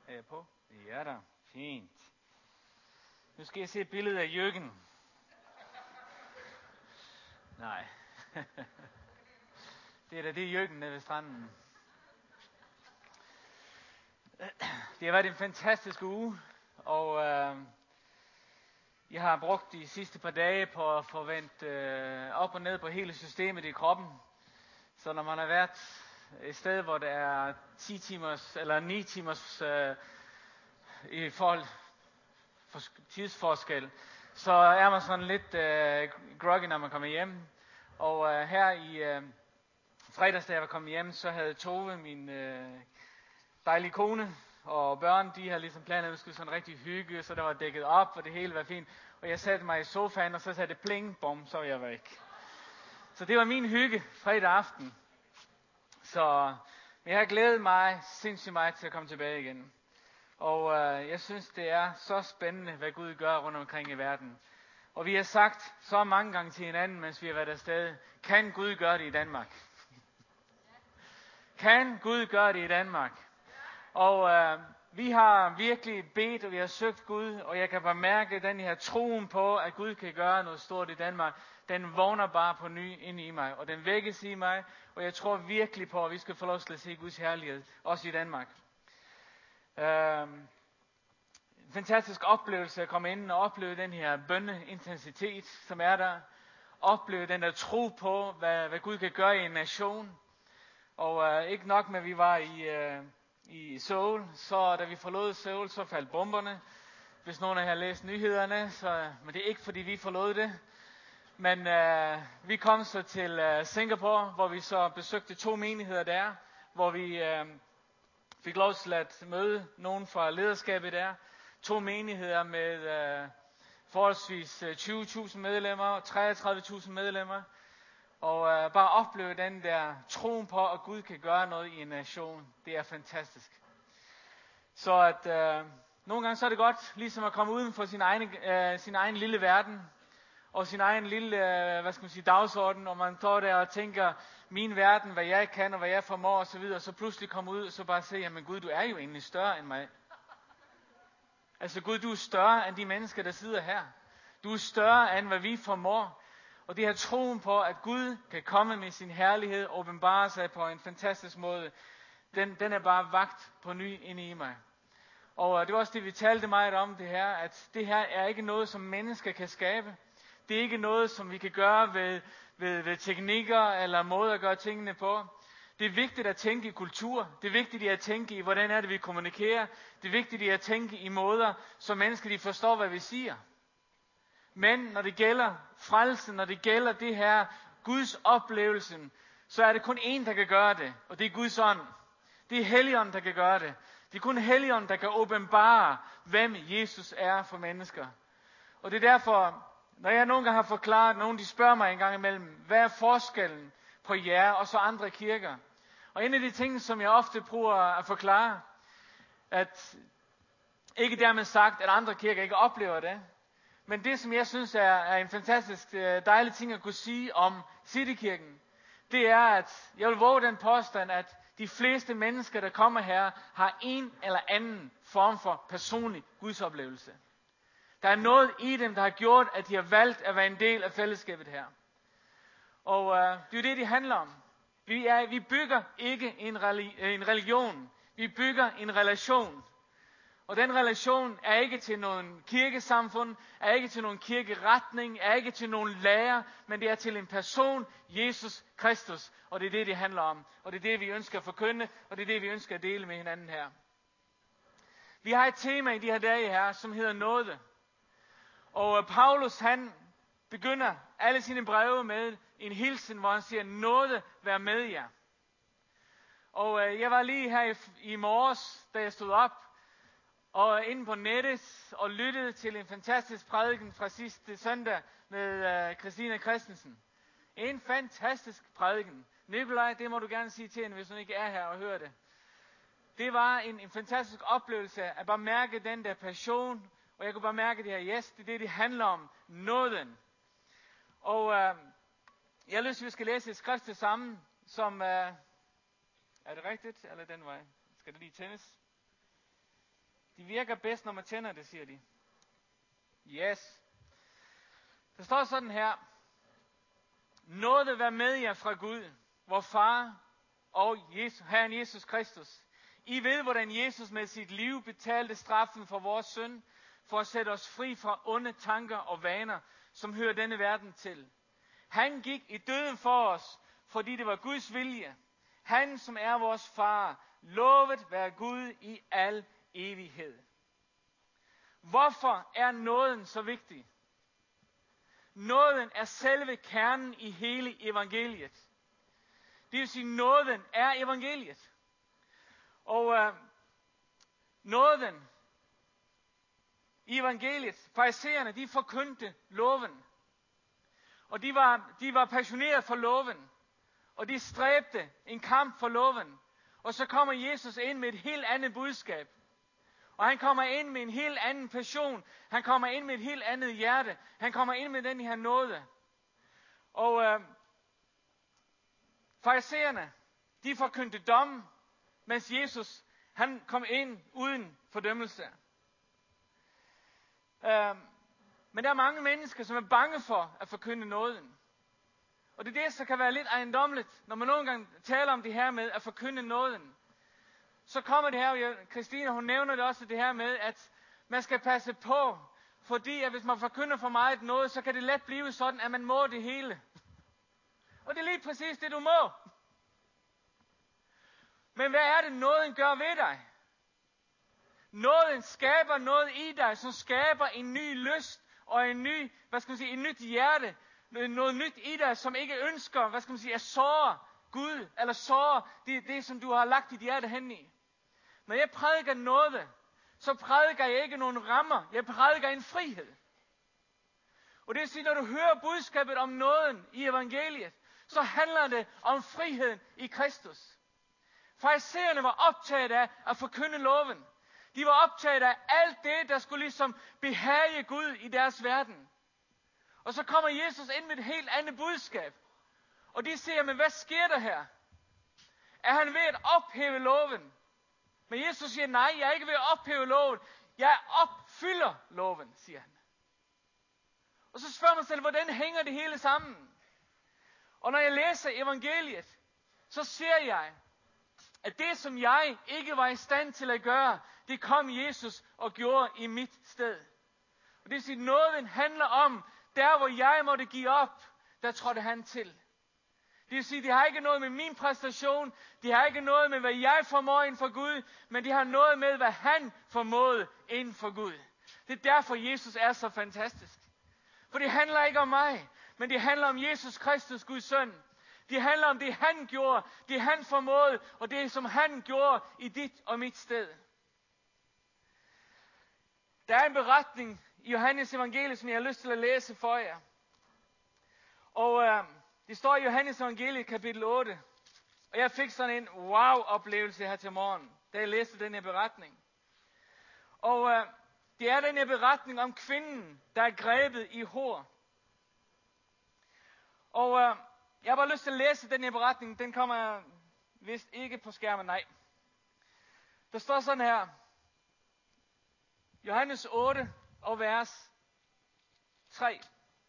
Er jeg på? Ja da. Fint. Nu skal jeg se et billede af Jürgen. Nej. Det er Jürgen nede ved stranden. Det har været en fantastisk uge, og jeg har brugt de sidste par dage på at forvente op og ned på hele systemet i kroppen. Så når man har været et sted, hvor der er 10 timers eller 9 timers i forhold tidsforskel, så er man sådan lidt groggy, når man kommer hjem. Og her i fredags, da jeg var kommet hjem, så havde Tove, min dejlige kone, og børn, de havde ligesom planer, at vi skulle sådan rigtig hygge, så der var dækket op, og det hele var fint. Og jeg satte mig i sofaen, og så sagde det pling, bom, så var jeg væk. Så det var min hygge fredag aften. Så jeg har glædet mig sindssygt meget til at komme tilbage igen. Og jeg synes, det er så spændende, hvad Gud gør rundt omkring i verden. Og vi har sagt så mange gange til hinanden, mens vi har været afsted, kan Gud gøre det i Danmark? Kan Gud gøre det i Danmark? Og vi har virkelig bedt, og vi har søgt Gud, og jeg kan bare mærke, at den her troen på, at Gud kan gøre noget stort i Danmark, den vågner bare på ny ind i mig, og den vækkes i mig, og jeg tror virkelig på, at vi skal få lov til at se Guds herlighed, også i Danmark. En fantastisk oplevelse at komme ind og opleve den her bønneintensitet, som er der. Opleve den der tro på, hvad Gud kan gøre i en nation. Og ikke nok med, at vi var i Seoul, så da vi forlod Seoul, så faldt bomberne. Hvis nogen af jer har læst nyhederne, men det er ikke fordi vi forlod det. Men vi kom så til Singapore, hvor vi så besøgte 2 menigheder der, hvor vi fik lov til at møde nogen fra lederskabet der. 2 menigheder med forholdsvis 20.000 medlemmer, 33.000 medlemmer. Og bare opleve den der troen på, at Gud kan gøre noget i en nation. Det er fantastisk. Så at nogle gange så er det godt, ligesom at komme uden for sin egen lille verden. Og sin egen lille, dagsorden. Og man står der og tænker, min verden, hvad jeg kan og hvad jeg formår og så videre. Og så pludselig komme ud og så bare se, jamen Gud, du er jo egentlig større end mig. Altså Gud, du er større end de mennesker, der sidder her. Du er større end hvad vi formår. Og det her troen på, at Gud kan komme med sin herlighed og åbenbare sig på en fantastisk måde, den er bare vakt på ny inde i mig. Og det var også det, vi talte meget om det her, at det her er ikke noget, som mennesker kan skabe. Det er ikke noget, som vi kan gøre ved teknikker eller måder at gøre tingene på. Det er vigtigt at tænke i kultur. Det er vigtigt at tænke i, hvordan er det, vi kommunikerer. Det er vigtigt at tænke i måder, så mennesker de forstår, hvad vi siger. Men når det gælder frelsen, når det gælder det her Guds oplevelsen, så er det kun én, der kan gøre det, og det er Guds ånd. Det er Helligånden, der kan gøre det. Det er kun Helligånden, der kan åbenbare, hvem Jesus er for mennesker. Og det er derfor, når jeg nogle gange har forklaret, nogen de spørger mig en gang imellem, hvad er forskellen på jer og så andre kirker? Og en af de ting, som jeg ofte prøver at forklare, at ikke dermed sagt, at andre kirker ikke oplever det, men det, som jeg synes er en fantastisk dejlig ting at kunne sige om Citykirken, det er, at jeg vil våge den påstand, at de fleste mennesker, der kommer her, har en eller anden form for personlig gudsoplevelse. Der er noget i dem, der har gjort, at de har valgt at være en del af fællesskabet her. Og det er jo det handler om. Vi bygger ikke en religion. Vi bygger en relation. Og den relation er ikke til nogen kirkesamfund, er ikke til nogen kirkeretning, er ikke til nogen lærer, men det er til en person, Jesus Kristus. Og det er det handler om. Og det er det, vi ønsker at forkynde, og det er det, vi ønsker at dele med hinanden her. Vi har et tema i de her dage her, som hedder nåde. Og Paulus, han begynder alle sine breve med en hilsen, hvor han siger, nåde vær med jer. Og jeg var lige her i morges, da jeg stod op, og inde på nettet og lyttede til en fantastisk prædiken fra sidste søndag med Christina Christensen. En fantastisk prædiken. Nikolaj, det må du gerne sige til hende, hvis hun ikke er her og hører det. Det var en fantastisk oplevelse at bare mærke den der passion, og jeg kunne bare mærke det her, yes, det er det handler om, nåden. Og jeg har lyst til, at vi skal læse et skrift sammen, som, er det rigtigt, eller den vej? Skal det lige tændes? De virker bedst, når man tænder det, siger de. Yes. Der står sådan her. Nåde være med jer fra Gud, vor Far og Herren Jesus Kristus. I ved, hvordan Jesus med sit liv betalte straffen for vores synd, for at sætte os fri fra onde tanker og vaner, som hører denne verden til. Han gik i døden for os, fordi det var Guds vilje. Han, som er vores far, lovet være Gud i al evighed. Hvorfor er nåden så vigtig? Nåden er selve kernen i hele evangeliet. Det vil sige, nåden er evangeliet. Og nåden i evangeliet, farisæerne, de forkyndte loven. Og de var passionerede for loven. Og de stræbte en kamp for loven. Og så kommer Jesus ind med et helt andet budskab. Og han kommer ind med en helt anden passion. Han kommer ind med et helt andet hjerte. Han kommer ind med den her nåde. Og farisæerne, de forkyndte dom, mens Jesus, han kom ind uden fordømmelse. Men der er mange mennesker, som er bange for at forkynde nåden. Og det er det, så kan være lidt ejendommeligt, når man nogle gange taler om det her med at forkynde nåden. Så kommer det her, Christine, hun nævner det også, det her med, at man skal passe på, fordi at hvis man forkynder for meget noget, så kan det let blive sådan, at man må det hele. Og det er lige præcis det, du må. Men hvad er det, nåden gør ved dig? Nåden skaber noget i dig, som skaber en ny lyst og en ny, et nyt hjerte. Noget nyt i dig, som ikke ønsker, at såre Gud, eller såre det, som du har lagt dit hjerte hen i. Når jeg prædiker noget, så prædiker jeg ikke nogen rammer. Jeg prædiker en frihed. Og det vil sige, når du hører budskabet om nåden i evangeliet, så handler det om friheden i Kristus. Farisæerne var optaget af at forkynde loven. De var optaget af alt det, der skulle ligesom behage Gud i deres verden. Og så kommer Jesus ind med et helt andet budskab. Og de siger, men hvad sker der her? Er han ved at ophæve loven? Men Jesus siger, nej, jeg er ikke ved at ophæve loven. Jeg opfylder loven, siger han. Og så spørger man selv, hvordan hænger det hele sammen? Og når jeg læser evangeliet, så ser jeg, at det, som jeg ikke var i stand til at gøre, det kom Jesus og gjorde i mit sted. Og det vil sige, at nåden handler om, der hvor jeg måtte give op, der trådte han til. Det vil sige, det har ikke noget med min præstation, det har ikke noget med, hvad jeg formår inden for Gud, men det har noget med, hvad han formåede inden for Gud. Det er derfor, Jesus er så fantastisk. For det handler ikke om mig, men det handler om Jesus Kristus, Guds søn. Det handler om det, han gjorde, det han formåede, og det, som han gjorde i dit og mit sted. Der er en beretning i Johannes evangeliet, som jeg har lyst til at læse for jer. Og det står i Johannes evangeliet kapitel 8. Og jeg fik sådan en wow-oplevelse her til morgen, da jeg læste den her beretning. Og det er den her beretning om kvinden, der er grebet i hor. Og jeg har bare lyst til at læse den her beretning. Den kommer vist ikke på skærmen, nej. Der står sådan her. Johannes 8 og vers 3.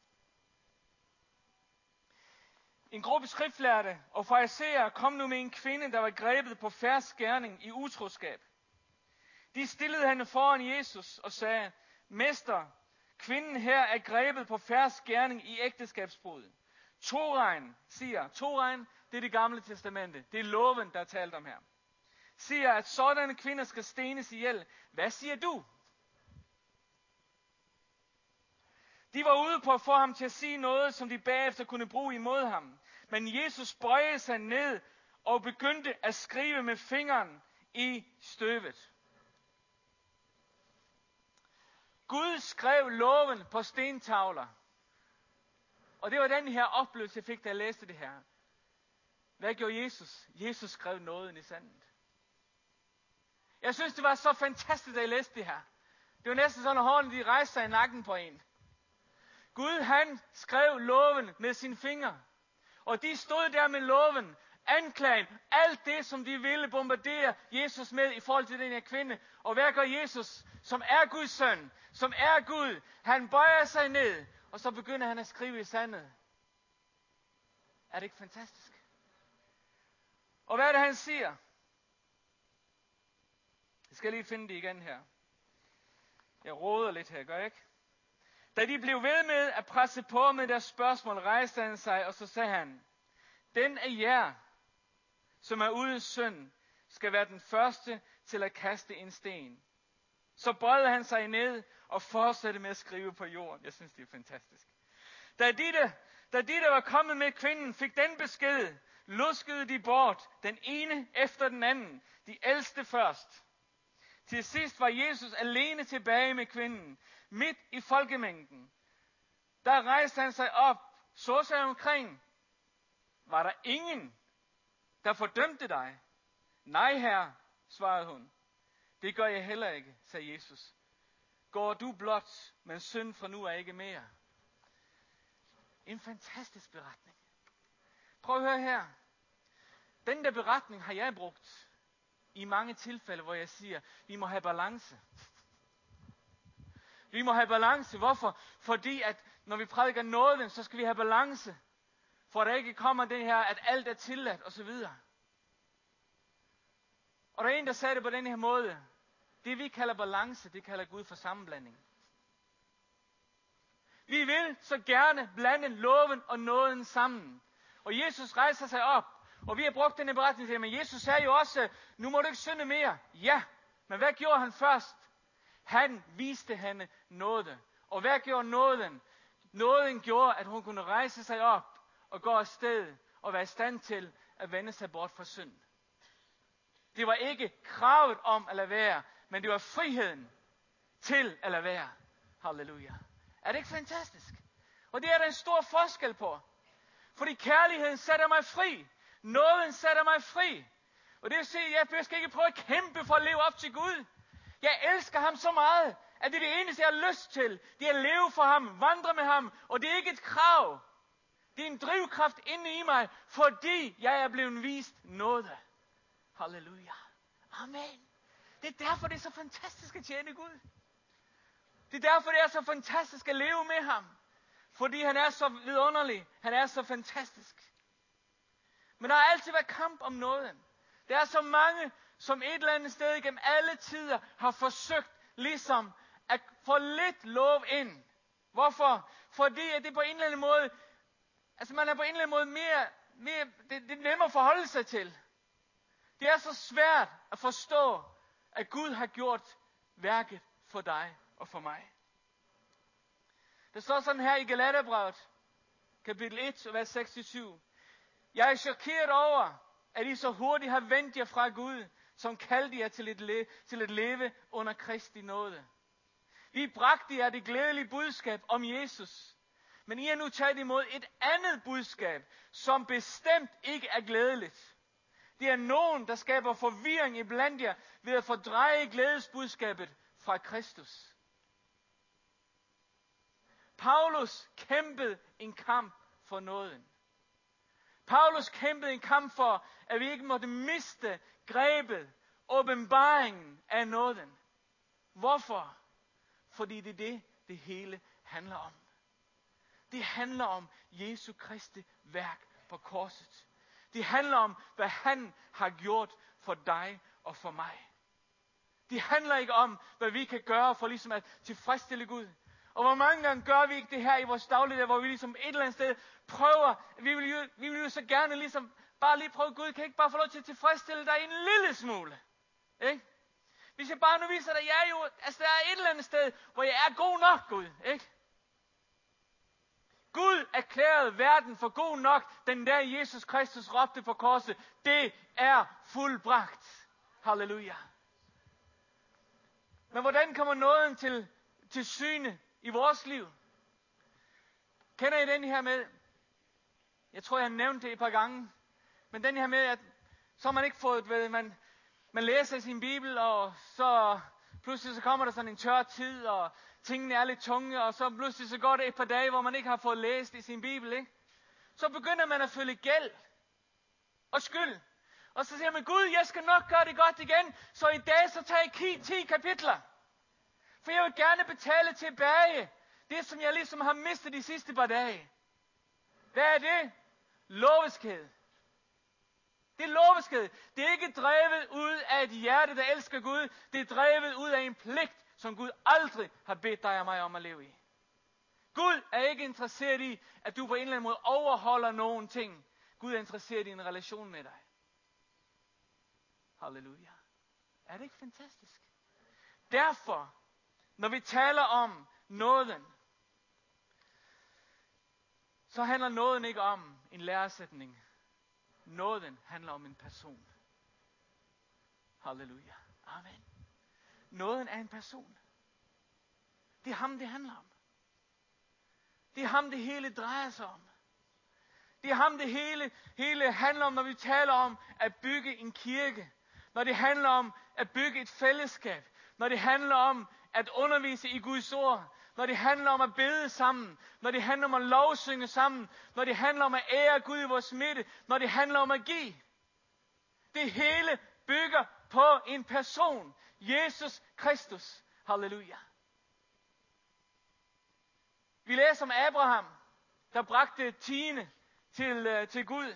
En gruppe skriftlærde og farisæere kom nu med en kvinde, der var grebet på fersk gerning i utroskab. De stillede hende foran Jesus og sagde, Mester, kvinden her er grebet på fersk gerning i ægteskabsbrud. Torahen siger, Torahen, det er det gamle testamente, det er loven, der er talt om her, siger, at sådanne kvinder skal stenes ihjel. Hvad siger du? De var ude på at få ham til at sige noget, som de bagefter kunne bruge imod ham. Men Jesus bøjede sig ned og begyndte at skrive med fingeren i støvet. Gud skrev loven på stentavler. Og det var den her oplevelse, jeg fik, da jeg læste det her. Hvad gjorde Jesus? Jesus skrev nåden i sandet. Jeg synes, det var så fantastisk, da jeg læste det her. Det var næsten sådan, at hårene de rejste sig i nakken på en. Gud, han skrev loven med sine fingre. Og de stod der med loven. anklagen, alt det, som de ville bombardere Jesus med i forhold til den her kvinde. Og hvad gør Jesus, som er Guds søn, som er Gud? Han bøjer sig ned, og så begynder han at skrive i sandet. Er det ikke fantastisk? Og hvad er det, han siger? Jeg skal lige finde det igen her. Jeg roder lidt her, gør jeg ikke? Da de blev ved med at presse på med deres spørgsmål, rejste han sig, og så sagde han, den af jer, som er uden synd, skal være den første til at kaste en sten. Så bøjede han sig ned og fortsatte med at skrive på jorden. Jeg synes, det er fantastisk. Da de, der var kommet med kvinden, fik den besked, luskede de bort, den ene efter den anden, de ældste først. Til sidst var Jesus alene tilbage med kvinden, midt i folkemængden. Der rejste han sig op, så sig omkring. Var der ingen, der fordømte dig? Nej, herre, svarede hun. Det gør jeg heller ikke, sagde Jesus. Går du blot, men synd fra nu er ikke mere. En fantastisk beretning. Prøv at høre her. Den der beretning har jeg brugt i mange tilfælde, hvor jeg siger, vi må have balance. Vi må have balance. Hvorfor? Fordi at når vi prædiker nåden, så skal vi have balance. For at der ikke kommer det her, at alt er tilladt osv. Og der er en, der sagde det på den her måde. Det vi kalder balance, det kalder Gud for sammenblanding. Vi vil så gerne blande loven og nåden sammen. Og Jesus rejser sig op. Og vi har brugt denne beretning til, men Jesus sagde jo også, nu må du ikke synde mere. Ja, men hvad gjorde han først? Han viste hende nåde. Og hvad gjorde nåden? Nåden gjorde, at hun kunne rejse sig op og gå afsted og være i stand til at vende sig bort fra synd. Det var ikke kravet om at lade være, men det var friheden til at lade være. Halleluja. Er det ikke fantastisk? Og det er der en stor forskel på. Fordi kærligheden sætter mig fri. Nåden sætter mig fri. Og det vil sige, at jeg skal ikke prøve at kæmpe for at leve op til Gud. Jeg elsker ham så meget, at det er det eneste, jeg har lyst til. Det er at leve for ham, vandre med ham. Og det er ikke et krav. Det er en drivkraft inde i mig, fordi jeg er blevet vist nåde. Halleluja. Amen. Det er derfor, det er så fantastisk at tjene Gud. Det er derfor, det er så fantastisk at leve med ham. Fordi han er så vidunderlig. Han er så fantastisk. Men der har altid været kamp om nåden. Der er så mange, som et eller andet sted igennem alle tider har forsøgt ligesom at få lidt lov ind. Hvorfor? Fordi at det på en eller anden måde, altså man er på en eller anden måde mere det er nemmere at forholde sig til. Det er så svært at forstå, at Gud har gjort værket for dig og for mig. Der står sådan her i Galaterbrevet, kapitel 1, vers 67. Jeg er chokeret over, at I så hurtigt har vendt jer fra Gud, som kaldte jer til at leve under Kristi nåde. Vi bragte jer det glædelige budskab om Jesus, men I har nu taget imod et andet budskab, som bestemt ikke er glædeligt. Det er nogen, der skaber forvirring iblandt jer ved at fordreje glædesbudskabet fra Kristus. Paulus kæmpede en kamp for nåden. Paulus kæmpede en kamp for, at vi ikke måtte miste grebet, åbenbaringen af nåden. Hvorfor? Fordi det er det hele handler om. Det handler om Jesu Kristi værk på korset. Det handler om, hvad han har gjort for dig og for mig. Det handler ikke om, hvad vi kan gøre for ligesom at tilfredsstille Gud. Og hvor mange gange gør vi ikke det her i vores dagligdag, hvor vi ligesom et eller andet sted prøver, vi vil jo så gerne ligesom bare lige prøve, Gud kan ikke bare få lov til at tilfredsstille dig en lille smule. Ikke? Hvis jeg bare nu viser dig, jeg er jo, altså der er et eller andet sted, hvor jeg er god nok, Gud. Ikke? Gud erklærede verden for god nok, den der Jesus Kristus råbte på korset. Det er fuldbragt. Halleluja. Men hvordan kommer nåden til syne i vores liv? Kender I den her med? Jeg tror, jeg har nævnt det et par gange. Men den her med, at så har man ikke fået, man læser sin bibel, og så pludselig så kommer der sådan en tør tid, og tingene er lidt tunge, og så pludselig så går det et par dage, hvor man ikke har fået læst i sin bibel, ikke? Så begynder man at føle gæld. og skyld. Og så siger man, Gud, jeg skal nok gøre det godt igen, så i dag så tager jeg 10 kapitler. For jeg vil gerne betale tilbage det, som jeg ligesom har mistet de sidste par dage. Hvad er det? Loveskhed. Det er loveskhed. Det er ikke drevet ud af et hjerte, der elsker Gud. Det er drevet ud af en pligt, som Gud aldrig har bedt dig og mig om at leve i. Gud er ikke interesseret i, at du på en eller anden måde overholder nogen ting. Gud er interesseret i en relation med dig. Halleluja. Er det ikke fantastisk? Derfor, når vi taler om nåden, så handler nåden ikke om en læresætning. Nåden handler om en person. Halleluja. Amen. Nåden er en person. Det er ham, det handler om. Det er ham, det hele drejer sig om. Det er ham, det hele handler om, når vi taler om at bygge en kirke. Når det handler om at bygge et fællesskab. Når det handler om at undervise i Guds ord. Når det handler om at bede sammen. Når det handler om at lovsynge sammen. Når det handler om at ære Gud i vores midte. Når det handler om at give. Det hele bygger på en person. Jesus Kristus. Halleluja. Vi læser om Abraham, der bragte tiende til Gud.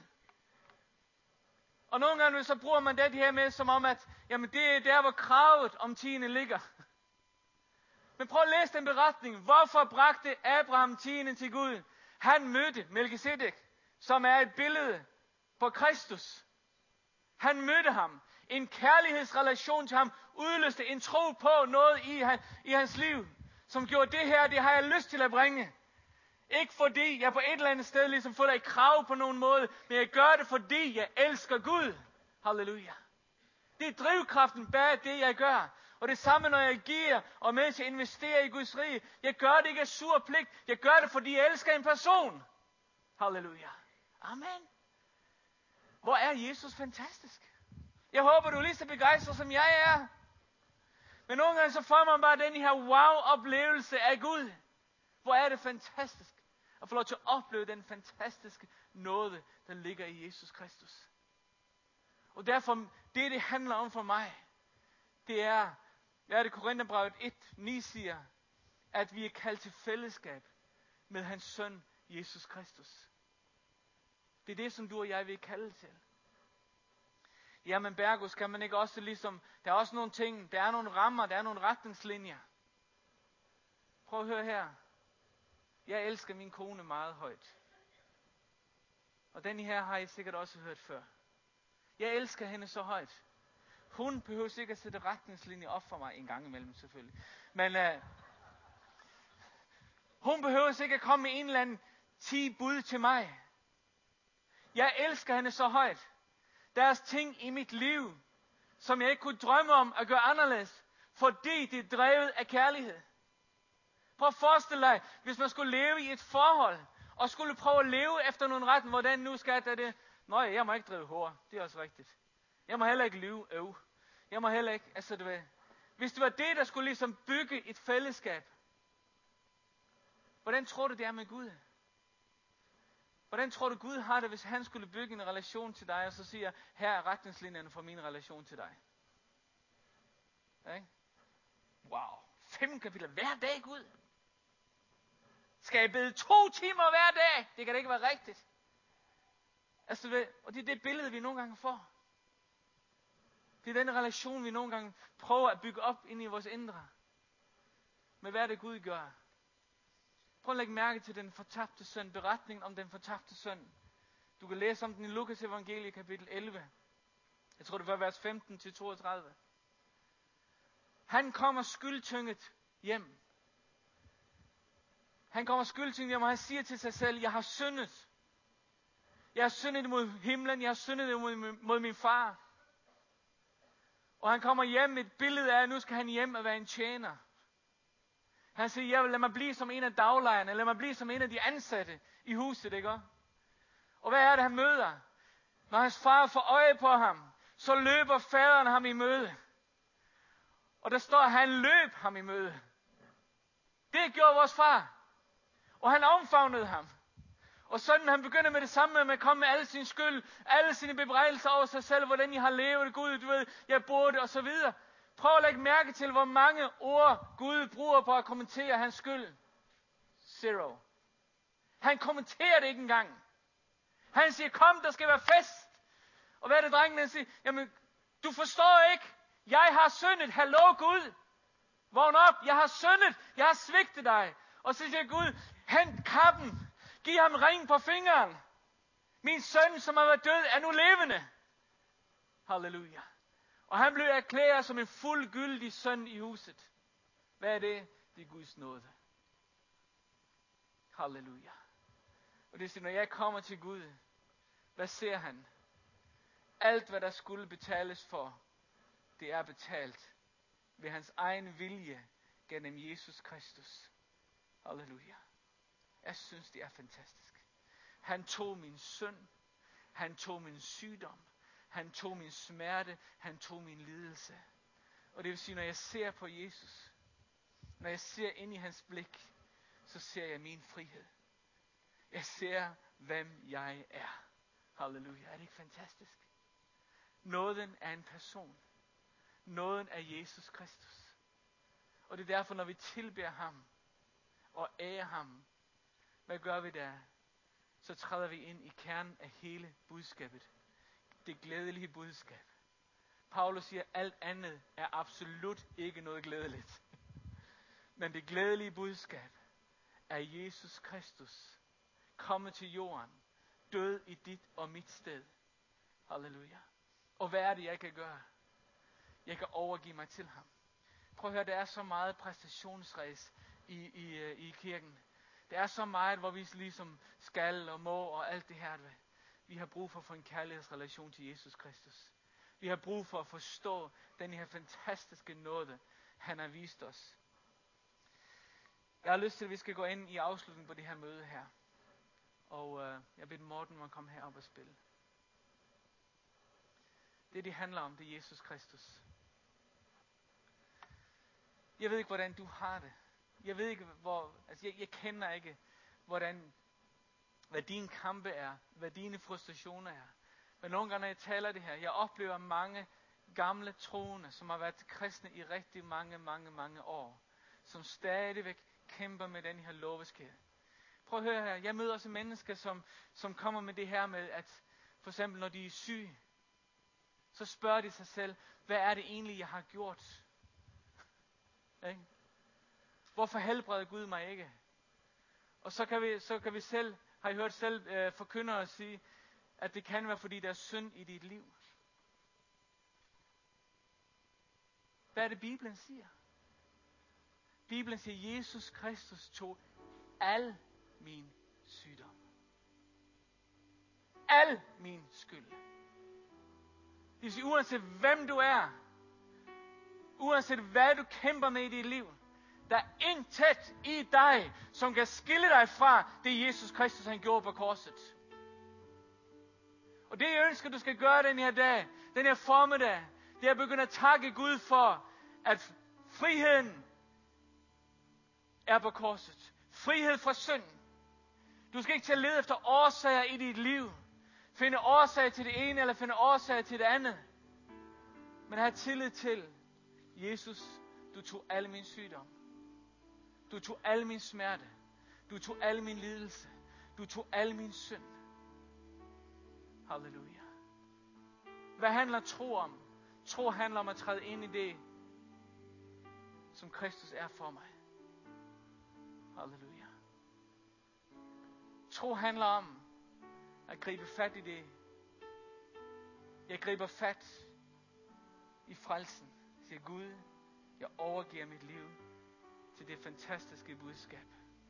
Og nogle gange så bruger man det her med som om, at jamen det er der, hvor kravet om tiende ligger. Men prøv at læse den beretning. Hvorfor bragte Abraham tiende til Gud? Han mødte Melkisedek, som er et billede på Kristus. Han mødte ham. En kærlighedsrelation til ham udløste en tro på noget i hans liv, som gjorde det her, det har jeg lyst til at bringe. Ikke fordi jeg på et eller andet sted ligesom føler et krav på nogen måde, men jeg gør det, fordi jeg elsker Gud. Halleluja. Det er drivkraften bag det, jeg gør. Og det samme, når jeg giver og med til at investere i Guds rige. Jeg gør det ikke af sur pligt. Jeg gør det, fordi jeg elsker en person. Halleluja. Amen. Hvor er Jesus fantastisk. Jeg håber, du er lige så begejstret, som jeg er. Men nogle gange så får man bare den her wow-oplevelse af Gud. Hvor er det fantastisk at få lov til at opleve den fantastiske nåde, der ligger i Jesus Kristus. Og derfor, det handler om for mig, det er, hvad er det Korintherbrevet 1:9 siger, at vi er kaldt til fællesskab med hans søn, Jesus Kristus. Det er det, som du og jeg vil kalde til. Jamen Bergus, kan man ikke også ligesom, der er også nogle ting, der er nogle rammer, der er nogle retningslinjer. Prøv at høre her. Jeg elsker min kone meget højt. Og den her har I sikkert også hørt før. Jeg elsker hende så højt. Hun behøver sikkert at sætte retningslinjer op for mig en gang imellem selvfølgelig. Men hun behøver sikkert komme med en eller anden 10 bud til mig. Jeg elsker hende så højt. Der er ting i mit liv, som jeg ikke kunne drømme om at gøre anderledes, fordi det er drevet af kærlighed. Prøv at forestille dig, hvis man skulle leve i et forhold, og skulle prøve at leve efter nogle retten, hvordan nu skal det. Nå ja, jeg må ikke drive hår, det er også rigtigt. Jeg må heller ikke lyve, Jeg må heller ikke, altså du ved. Hvis det var det, der skulle ligesom bygge et fællesskab, hvordan tror du det er med Gud? Hvordan tror du Gud har det, hvis han skulle bygge en relation til dig, og så siger, her er retningslinjerne for min relation til dig? Okay? Wow, 5 kapitler hver dag, Gud. Skal jeg bede 2 timer hver dag? Det kan da ikke være rigtigt. Altså, og det er det billede, vi nogle gange får. Det er den relation, vi nogle gange prøver at bygge op ind i vores indre. Men hvad er det, Gud gør? Prøv at lægge mærke til den fortabte søn, beretningen om den fortabte søn. Du kan læse om den i Lukas evangelie kapitel 11. Jeg tror det var vers 15-32. Han kommer skyldtynget hjem. Han kommer skyldtynget hjem, og han siger til sig selv, jeg har syndet. Jeg har syndet mod himlen, jeg har syndet mod min far. Og han kommer hjem med et billede af, at nu skal han hjem og være en tjener. Han siger, jeg vil lade mig blive som en af daglejerne, lad mig blive som en af de ansatte i huset, ikke? Og hvad er det, han møder? Når hans far får øje på ham, så løber faderen ham i møde. Og der står, at han løb ham i møde. Det gjorde vores far. Og han omfavnede ham. Og sådan han begynder med det samme, med at komme med alle sin skyld, alle sine bebrejdelser over sig selv, hvordan I har levet, Gud, du ved, jeg burde, og så videre. Prøv at lægge mærke til, hvor mange ord Gud bruger på at kommentere hans skyld. 0. Han kommenterer det ikke engang. Han siger, kom, der skal være fest. Og hvad er det, drengen han siger? Jamen, du forstår ikke. Jeg har syndet. Hallo, Gud. Vågn op. Jeg har syndet. Jeg har svigtet dig. Og så siger Gud, hent kappen. Giv ham ring på fingeren. Min søn, som har været død, er nu levende. Halleluja. Og han blev erklæret som en fuldgyldig søn i huset. Hvad er det? Det er Guds nåde. Halleluja. Og det siger, når jeg kommer til Gud, hvad ser han? Alt, hvad der skulle betales for, det er betalt ved hans egen vilje gennem Jesus Kristus. Halleluja. Jeg synes, det er fantastisk. Han tog min synd. Han tog min sygdom. Han tog min smerte. Han tog min lidelse. Og det vil sige, når jeg ser på Jesus, når jeg ser ind i hans blik, så ser jeg min frihed. Jeg ser, hvem jeg er. Halleluja. Er det ikke fantastisk? Nåden er en person. Nåden er Jesus Kristus. Og det er derfor, når vi tilbeder ham og ærer ham, hvad gør vi der? Så træder vi ind i kernen af hele budskabet. Det glædelige budskab. Paulus siger, at alt andet er absolut ikke noget glædeligt. Men det glædelige budskab er Jesus Kristus kommet til jorden, død i dit og mit sted. Halleluja. Og hvad er det, jeg kan gøre? Jeg kan overgive mig til ham. Prøv at høre, der er så meget præstationsræs i kirken. Der er så meget, hvor vi ligesom skal og må og alt det her. Vi har brug for at få en kærlighedsrelation til Jesus Kristus. Vi har brug for at forstå den her fantastiske nåde, han har vist os. Jeg har lyst til, at vi skal gå ind i afslutningen på det her møde her. Og jeg beder Morten om at komme herop og spille. Det handler om, det er Jesus Kristus. Jeg ved ikke, hvordan du har det. Jeg ved ikke, jeg kender ikke, hvad dine kampe er, hvad dine frustrationer er. Men nogle gange, når jeg taler det her, jeg oplever mange gamle troende, som har været kristne i rigtig mange år, som stadigvæk kæmper med den her loveskæde. Prøv at høre her, jeg møder også mennesker, som kommer med det her med, at for eksempel når de er syge, så spørger de sig selv, hvad er det egentlig, jeg har gjort? Ikke? Hvorfor helbreder Gud mig ikke? Og så kan vi selv, har I hørt selv forkyndere sige, at det kan være, fordi der er synd i dit liv. Hvad er det, Bibelen siger? Bibelen siger, at Jesus Kristus tog al min sygdom. Al min skyld. Det vil sige, uanset hvem du er, uanset hvad du kæmper med i dit liv, der er intet i dig, som kan skille dig fra det Jesus Kristus han gjorde på korset. Og det jeg ønsker du skal gøre den her dag, den her formiddag, det er at begynde at takke Gud for, at friheden er på korset. Frihed fra synd. Du skal ikke til at lede efter årsager i dit liv. Finde årsager til det ene, eller finde årsager til det andet. Men have tillid til, Jesus, du tog al min sygdom. Du tog al min smerte. Du tog al min lidelse. Du tog al min synd. Halleluja. Hvad handler tro om? Tro handler om at træde ind i det, som Kristus er for mig. Halleluja. Tro handler om at gribe fat i det. Jeg griber fat i frelsen. Siger Gud, jeg overgiver mit liv til det fantastiske budskab.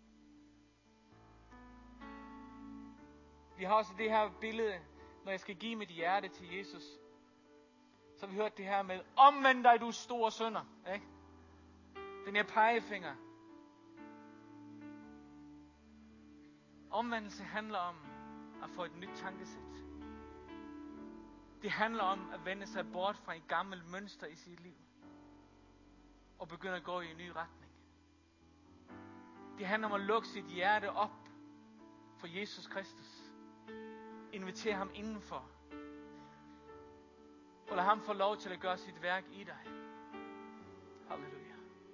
Vi har også det her billede, når jeg skal give mit hjerte til Jesus. Så har vi hørt det her med, omvend dig du store synder. Ikke? Den her pegefinger. Omvendelse handler om at få et nyt tankesæt. Det handler om at vende sig bort fra et gammelt mønster i sit liv. Og begynde at gå i en ny retning. Det handler om at lukke sit hjerte op for Jesus Kristus. Inviter ham indenfor. Og lad ham få lov til at gøre sit værk i dig. Halleluja.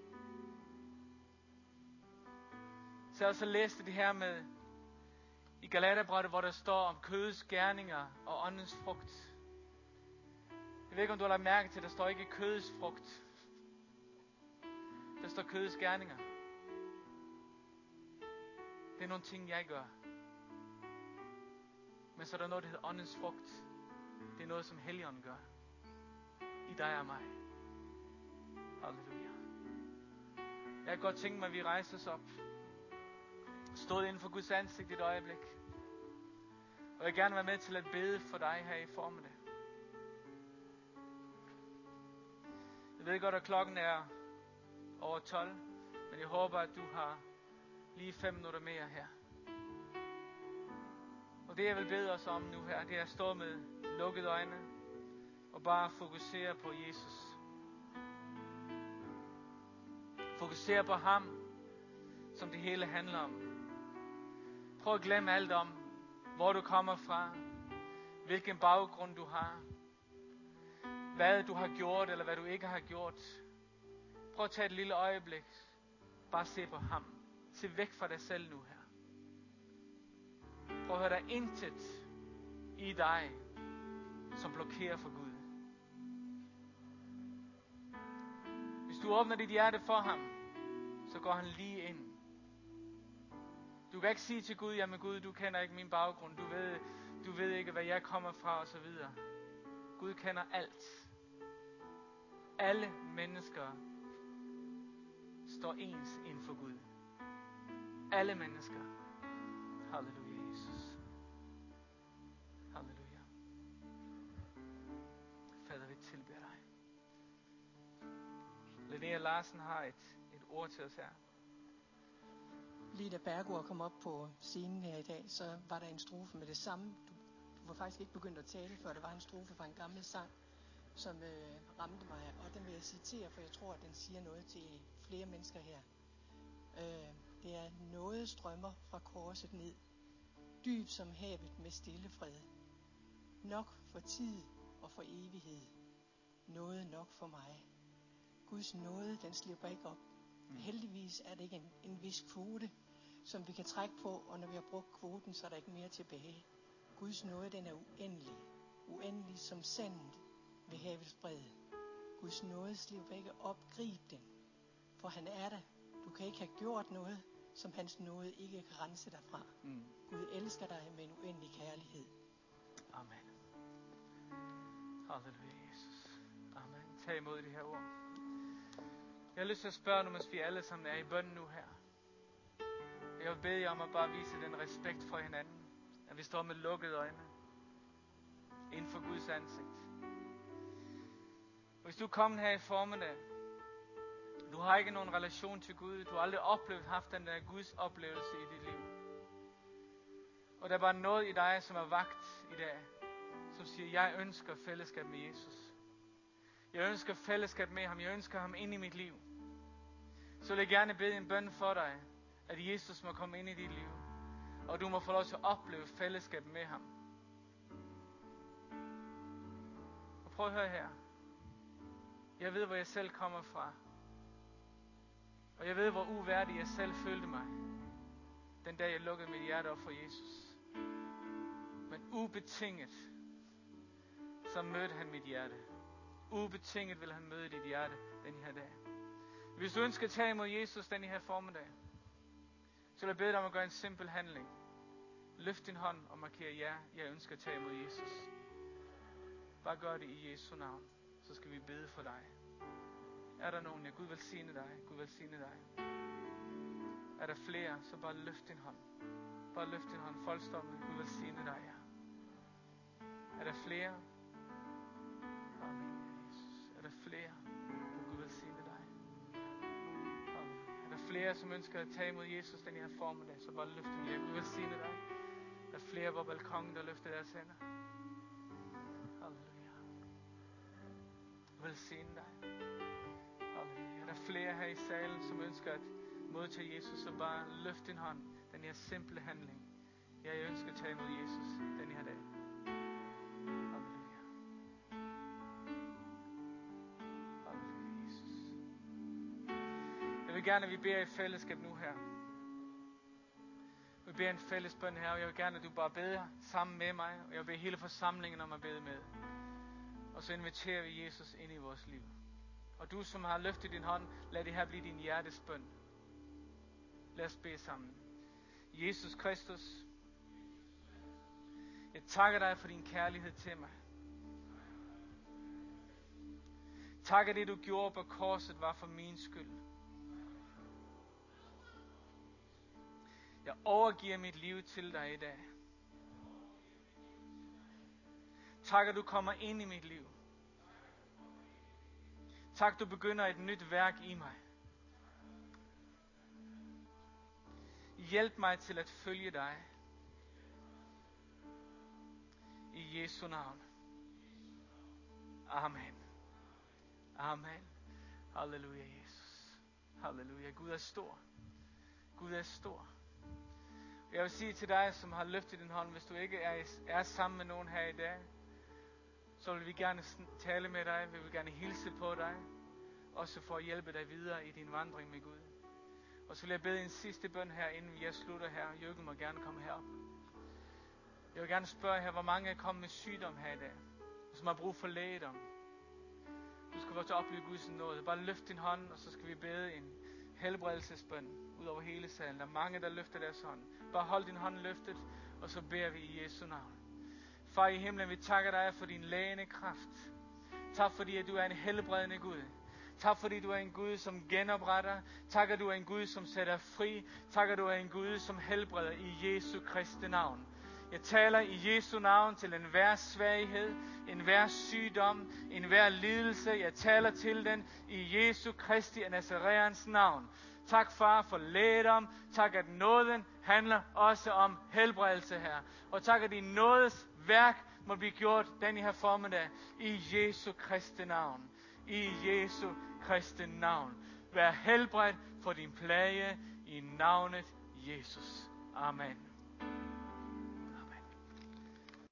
Så jeg også læste det her med i Galaterbrevet, hvor der står om kødets gerninger og åndens frugt. Jeg ved ikke, om du har lagt mærke til, at der står ikke kødets frugt. Der står kødets gerninger. Det er nogle ting, jeg gør. Men så er der noget, der hedder åndens frugt. Det er noget, som Helligånden gør. I dig og mig. Halleluja. Jeg kan godt tænke mig, at vi rejser os op. Stod inden for Guds ansigt i et øjeblik. Og jeg vil gerne være med til at bede for dig her i formiddag. Jeg ved godt, at klokken er over 12. Men jeg håber, at du har lige 5 minutter mere her. Og det jeg vil bede os om nu her, det er at stå med lukkede øjne. Og bare fokusere på Jesus. Fokusere på ham, som det hele handler om. Prøv at glemme alt om, hvor du kommer fra, hvilken baggrund du har, hvad du har gjort, eller hvad du ikke har gjort. Prøv at tage et lille øjeblik. Bare se på ham. Se væk fra dig selv nu her. Prøv at høre, der er intet i dig, som blokerer for Gud. Hvis du åbner dit hjerte for ham, så går han lige ind. Du kan ikke sige til Gud, jamen Gud, du kender ikke min baggrund. Du ved ikke, hvad jeg kommer fra, og så videre. Gud kender alt. Alle mennesker står ens inden for Gud. Alle mennesker. Halleluja, Jesus. Halleluja. Fader, vi tilbeder dig. Linnea Larsen har et ord til os her. Lige da Bergård kom op på scenen her i dag, så var der en strofe med det samme. Du var faktisk ikke begyndt at tale, før der var en strofe fra en gammel sang, som ramte mig. Og den vil jeg citere, for jeg tror, at den siger noget til flere mennesker her. Det er: noget strømmer fra korset ned, dyb som havet med stille fred. Nok for tid og for evighed, noget nok for mig. Guds nåde, den slipper ikke op. Heldigvis er det ikke en vis kvote, som vi kan trække på, og når vi har brugt kvoten, så er der ikke mere tilbage. Guds nåde, den er uendelig. Uendelig som sandet ved havets bred. Guds nåde slipper ikke op. Grib den, for han er der. Du kan ikke have gjort noget, som hans nåde ikke kan rense dig fra. Gud elsker dig med en uendelig kærlighed. Amen. Halleluja, Jesus. Amen. Tag imod det her ord. Jeg har lyst til at spørge nu, mens vi alle sammen er i bøn nu her. Jeg vil bede jer om at bare vise den respekt for hinanden. At vi står med lukkede øjne. Inden for Guds ansigt. Hvis du er kommet her i formiddag. Du har ikke nogen relation til Gud. Du har aldrig haft den der Guds oplevelse i dit liv. Og der er bare noget i dig, som er vagt i dag. Som siger, jeg ønsker fællesskab med Jesus. Jeg ønsker fællesskab med ham. Jeg ønsker ham ind i mit liv. Så vil jeg gerne bede en bøn for dig. At Jesus må komme ind i dit liv. Og du må få lov til at opleve fællesskab med ham. Og prøv at høre her. Jeg ved, hvor jeg selv kommer fra. Og jeg ved, hvor uværdig jeg selv følte mig. Den dag jeg lukkede mit hjerte op for Jesus. Men ubetinget, så mødte han mit hjerte. Ubetinget vil han møde dit hjerte den her dag. Hvis du ønsker at tage imod Jesus den her formiddag, så vil jeg bede dig om at gøre en simpel handling. Løft din hånd og marker ja, jeg ønsker at tage imod Jesus. Bare gør det i Jesu navn, så skal vi bede for dig. Er der nogen? Ja, Gud velsigne dig. Gud velsigne dig. Er der flere, så bare løft din hånd. Bare løft din hånd fuldstændig. Gud velsigne dig, ja. Er der flere? Amen, Jesus. Er der flere? Gud velsigne dig. Amen. Er der flere, som ønsker at tage imod Jesus den her formiddag, så bare løft din hånd. Gud velsigne dig. Der er flere på balkongen, der løfter deres hænder. Halleluja. Velsigne dig. Halleluja. Er der flere her i salen, som ønsker at modtage Jesus, så bare løft din hånd. Den her simple handling. Jeg ønsker at tage imod Jesus den her dag. Halleluja. Halleluja, Jesus. Jeg vil gerne, at vi beder i fællesskab nu her. Vi beder en fælles bøn her, og jeg vil gerne, at du bare beder sammen med mig, og jeg vil bede hele forsamlingen om at bede med. Og så inviterer vi Jesus ind i vores liv. Og du, som har løftet din hånd, lad det her blive din hjertes bøn. Lad os bede sammen. Jesus Kristus, jeg takker dig for din kærlighed til mig. Tak, at det du gjorde på korset var for min skyld. Jeg overgiver mit liv til dig i dag. Tak, at du kommer ind i mit liv. Tak, du begynder et nyt værk i mig. Hjælp mig til at følge dig. I Jesu navn. Amen. Amen. Halleluja, Jesus. Halleluja. Gud er stor. Gud er stor. Jeg vil sige til dig, som har løftet din hånd, hvis du ikke er sammen med nogen her i dag, så vil vi gerne tale med dig. Vi vil gerne hilse på dig. Også for at hjælpe dig videre i din vandring med Gud. Og så vil jeg bede en sidste bøn her, inden jeg slutter her. Jørgen må gerne komme herop. Jeg vil gerne spørge her, hvor mange er kommet med sygdom her i dag, som har brug for lægedom. Du skal få til at opleve Guds nåde. Bare løft din hånd, og så skal vi bede en helbredelsesbøn ud over hele salen. Der er mange, der løfter deres hånd. Bare hold din hånd løftet, og så beder vi i Jesu navn. Far i himlen, vi takker dig for din lægende kraft. Tak fordi, at du er en helbredende Gud. Tak fordi du er en Gud, som genopretter. Tak at du er en Gud, som sætter fri. Tak at du er en Gud, som helbreder i Jesu Kristi navn. Jeg taler i Jesu navn til enhver svaghed, enhver sygdom, enhver lidelse. Jeg taler til den i Jesu Kristi af Nazareans navn. Tak, far, for lægedom. Tak, at nåden handler også om helbredelse her. Og tak, at din nådes værk må blive gjort den her formiddag i Jesu Kristi navn. I Jesu Kristi navn. Vær helbredt for din plage i navnet Jesus. Amen.